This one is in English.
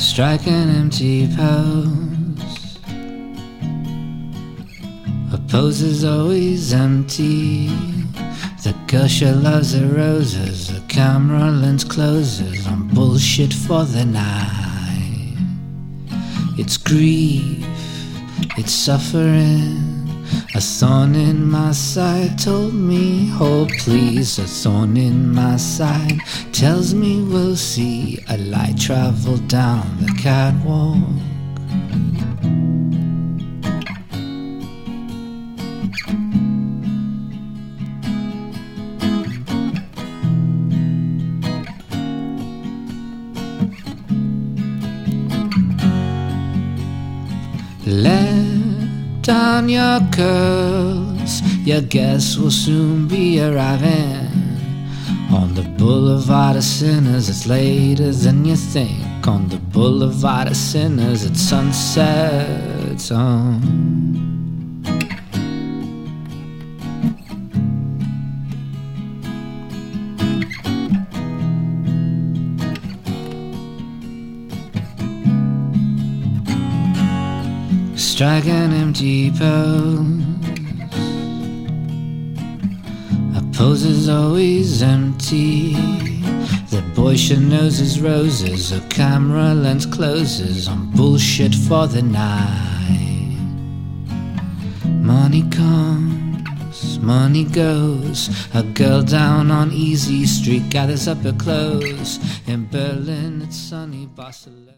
strike an empty pose. A pose is always empty. The girl sure loves her roses. The camera lens closes on bullshit for the night. It's grief, it's suffering. A thorn in my side told me, hold please. A thorn in my side tells me we'll see a light travel down the catwalk. Let down your curls, your guests will soon be arriving on the boulevard of sinners. It's later than you think. On the boulevard of sinners, it's sunset zone. Strike an empty pose. A pose is always empty. The boy sure knows his roses. A camera lens closes on bullshit for the night. Money comes, money goes. A girl down on Easy Street gathers up her clothes. In Berlin it's sunny, Barcelona.